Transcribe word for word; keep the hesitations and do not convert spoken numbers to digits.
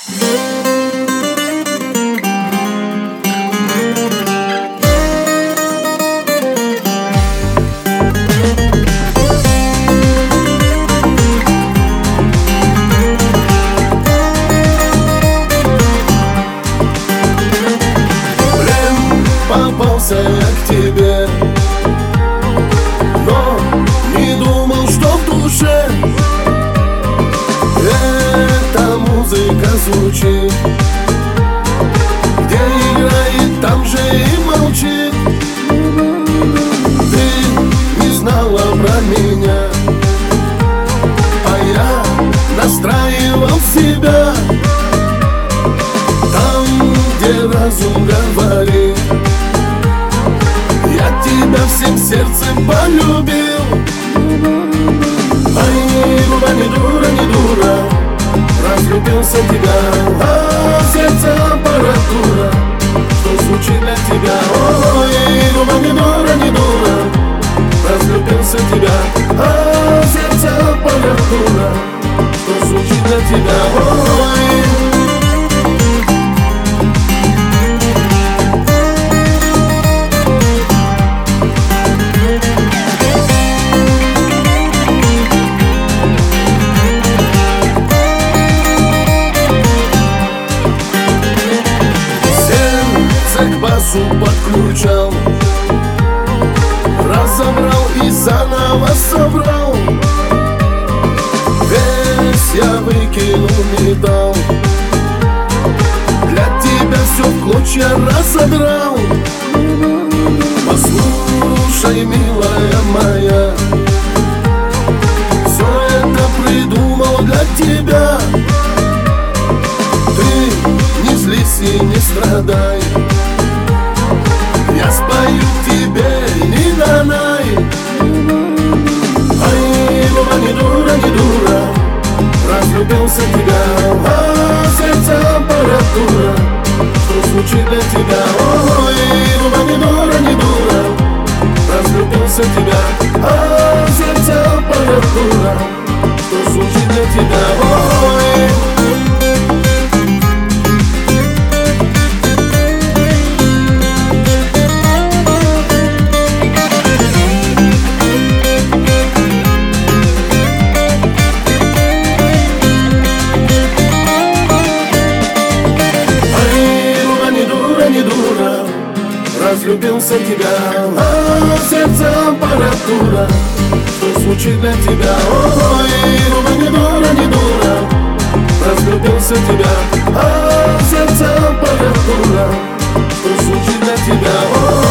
Попался я к тебе, но не думал, что в душе эта музыка звучит. Где играет, там же и молчит. Ты не знала про меня, а я настраивал себя там, где разум говорит. Я тебя всем сердцем полюбил. Ай, дура, не дура, не дура, разлюбился в тебя. А сердце аппаратура, что звучит для тебя. Ой, дура, не дура, не дура, разлюбился в тебя. А сердце аппаратура, что звучит для тебя. Ой. К басу подключал, разобрал и заново собрал. Весь я выкинул металл, для тебя все в клочья разодрал. Послушай, милая моя, все это придумал для тебя. Ты не злись и не страдай, я спою тебе, не донай. Ай, дура, не дура, не дура, разлюбился в тебя. А сердце аппаратура, что звучит для тебя. Ой, дура, не дура, не дура, разлюбился в тебя. А сердце аппаратура, что звучит для тебя. Ой. Разлюбился в тебя, а сердце аппаратура, что звучит для тебя. Ой, дура, не дура, не дура, разлюбился в тебя. А сердце аппаратура, что звучит для тебя. Ой.